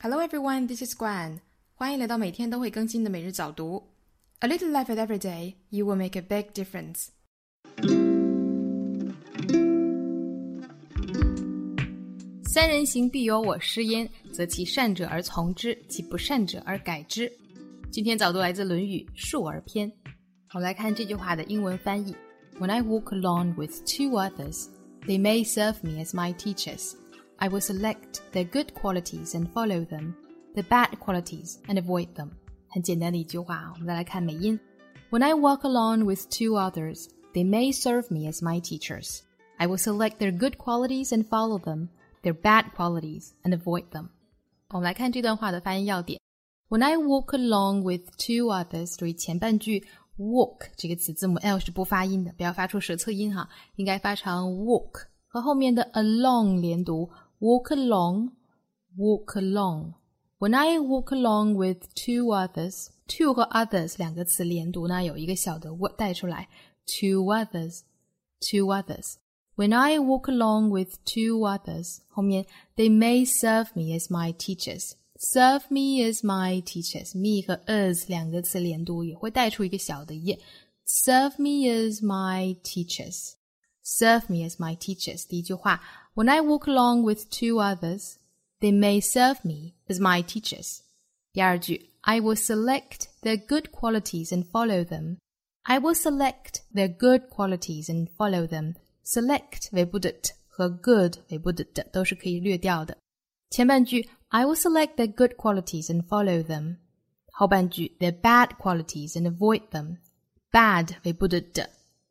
Hello everyone, this is Guan. 欢迎来到每天都会更新的每日早读。A little effort every day, you will make a big difference. 三人行必有我师焉，则其善者而从之，其不善者而改之。今天早读来自《论语·述而篇》。我们来看这句话的英文翻译。When I walk along with two others, they may serve me as my teachers.I will select their good qualities and follow them, the bad qualities and avoid them. 很简单的一句话，我们再来看美音。When I walk along with two others, they may serve me as my teachers. I will select their good qualities and follow them, their bad qualities and avoid them. 我们来看这段话的发音要点。When I walk along with two others， 注意前半句 walk 这个词字母 L 是不发音的，不要发出舌侧音哈，应该发成 walk， 和后面的 along 连读。Walk along, walk along. When I walk along with two others, two 和 others 两个词连读呢，有一个小的 w 带出来 two others, two others. When I walk along with two others, 后面 they may serve me as my teachers. Serve me as my teachers. Me 和 as 两个词连读也会带出一个小的 y. Serve me as my teachers. Serve me as my teachers. 第一句话When I walk along with two others, they may serve me as my teachers. 第二句 I will select their good qualities and follow them. I will select their good qualities and follow them. Select 尾部的 t 和 good 尾部的 d 都是可以略掉的。前半句 I will select their good qualities and follow them. 后半句 their bad qualities and avoid them. Bad 尾部的 d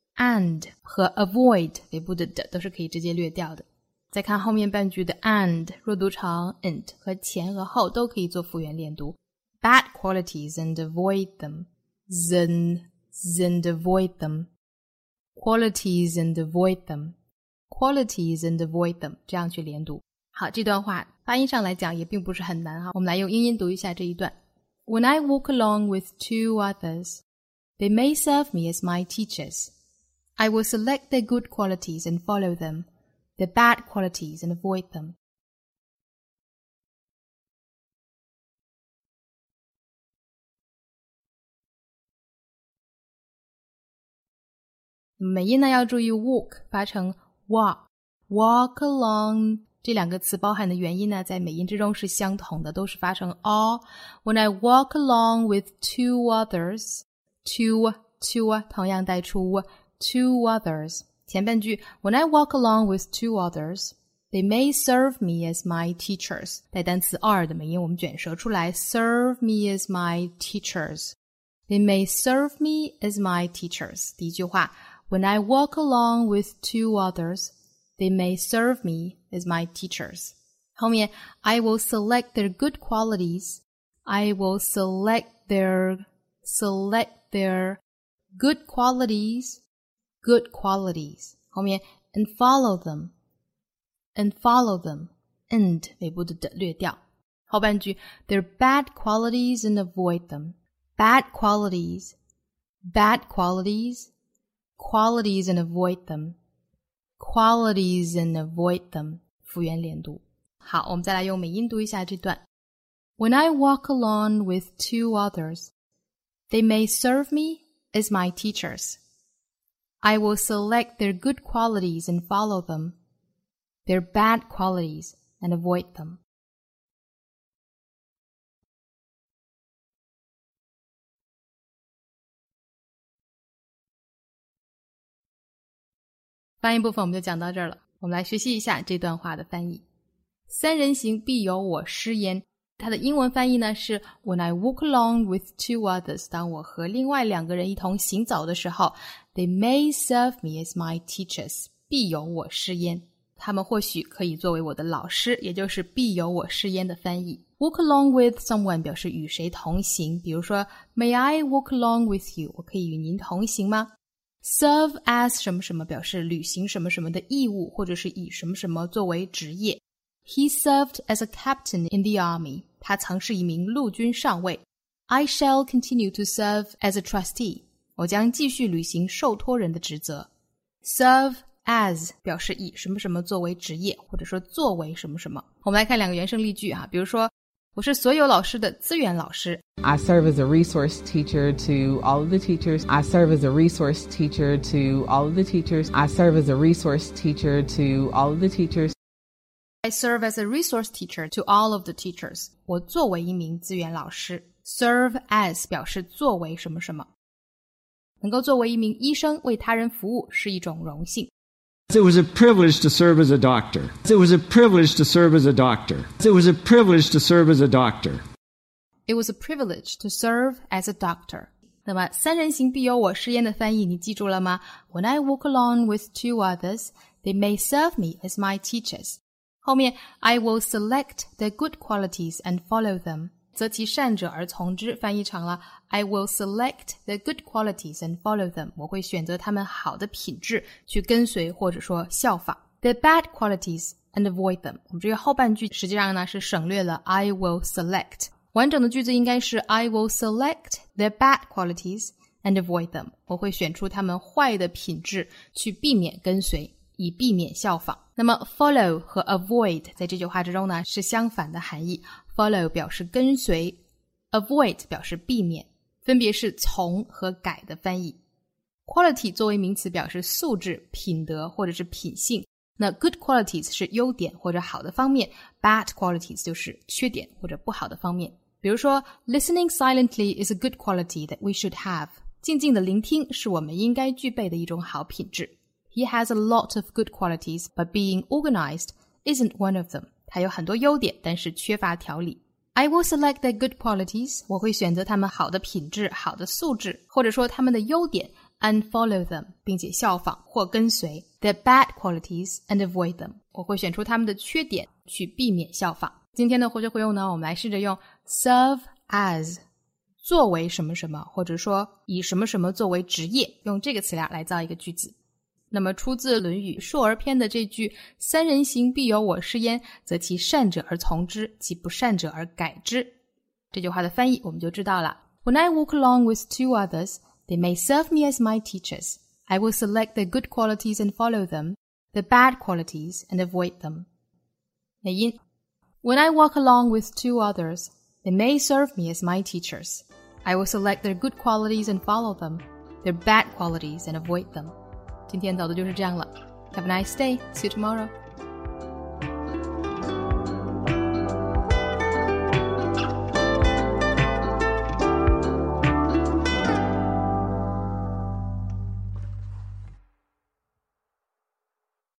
and 和 avoid 尾部的 d 都是可以直接略掉的。再看后面半句的 and 弱读成 and 和前和后都可以做复原连读 bad qualities and avoid them and avoid them qualities and avoid them qualities and avoid them 这样去连读。好，这段话发音上来讲也并不是很难哈，我们来用英音读一下这一段。When I walk along with two others, they may serve me as my teachers. I will select their good qualities and follow them.The bad qualities and avoid them. 美音呢要注意 walk 发成 walk along 这两个词包含的元音呢在美音之中是相同的，都是发成 r. When I walk along with two others, two 同样带出 two others.前半句 When I walk along with two others, they may serve me as my teachers. 带单词 are 的美音我们卷舌出来 Serve me as my teachers. They may serve me as my teachers. 第一句话 When I walk along with two others, they may serve me as my teachers. 后面 I will select their good qualities. I will select their good qualities.Good qualities 后面 and follow them and尾部的略掉后半句 their bad qualities and avoid them bad qualities and avoid them qualities and avoid them 复原连读。好，我们再来用美音读一下这段 When I walk along with two others, they may serve me as my teachers.I will select their good qualities and follow them, their bad qualities and avoid them. 翻译部分我们就讲到这儿了，我们来学习一下这段话的翻译。三人行必有我师焉，它的英文翻译呢是 When I walk along with two others， 当我和另外两个人一同行走的时候They may serve me as my teachers. 必有我师焉。他们或许可以作为我的老师，也就是必有我师焉的翻译。Walk along with someone 表示与谁同行，比如说 May I walk along with you? 我可以与您同行吗？ Serve as 什么什么表示履行什么什么的义务，或者是以什么什么作为职业。He served as a captain in the army. 他曾是一名陆军上尉。I shall continue to serve as a trustee. 我将继续履行受托人的职责。Serve as 表示以什么什么作为职业，或者说作为什么什么。我们来看两个原生例句哈，比如说我是所有老师的资源老师。 I serve as a resource teacher to all of the teachers. I serve as a resource teacher to all of the teachers. I serve as a resource teacher to all of the teachers. I serve as a resource teacher to all of the teachers. 我作为一名资源老师。Serve as 表示作为什么什么。能够作为一名医生为他人服务是一种荣幸。 It was a privilege to serve as a doctor. It was a privilege to serve as a doctor. It was a privilege to serve as a doctor. It was a privilege to serve as a doctor. 那么三人行必有我师焉的翻译你记住了吗？ When I walk along with two others, they may serve me as my teachers. 后面 I will select their good qualities and follow them. 择其善者而从之，翻译成了 I will select their good qualities and follow them. 我会选择他们好的品质去跟随或者说效仿。Their bad qualities and avoid them. 我们这个后半句实际上呢是省略了 I will select. 完整的句子应该是 I will select their bad qualities and avoid them. 我会选出他们坏的品质去避免跟随，以避免效仿。那么 follow 和 avoid 在这句话之中呢是相反的含义。Follow 表示跟随 Avoid 表示避免，分别是从和改的翻译。Quality 作为名词表示素质、品德或者是品性，那 good qualities 是优点或者好的方面， bad qualities 就是缺点或者不好的方面。比如说 Listening silently is a good quality that we should have. 静静的聆听是我们应该具备的一种好品质。He has a lot of good qualities, but being organized isn't one of them. 他有很多优点，但是缺乏条理。I will select their good qualities. 我会选择他们好的品质、好的素质，或者说他们的优点 and follow them, 并且效仿或跟随 their bad qualities and avoid them. 我会选出他们的缺点，去避免效仿。今天的活学活用呢，我们来试着用 serve as 作为什么什么，或者说以什么什么作为职业，用这个词量来造一个句子。那么出自《论语·述而篇》的这句“三人行，必有我师焉，则其善者而从之，其不善者而改之”。这句话的翻译我们就知道了。When I walk along with two others, they may serve me as my teachers. I will select their good qualities and follow them, their bad qualities and avoid them. 内音 When I walk along with two others, they may serve me as my teachers. I will select their good qualities and follow them, their bad qualities and avoid them. 今天走的就是这样了。Have a nice day. See you tomorrow.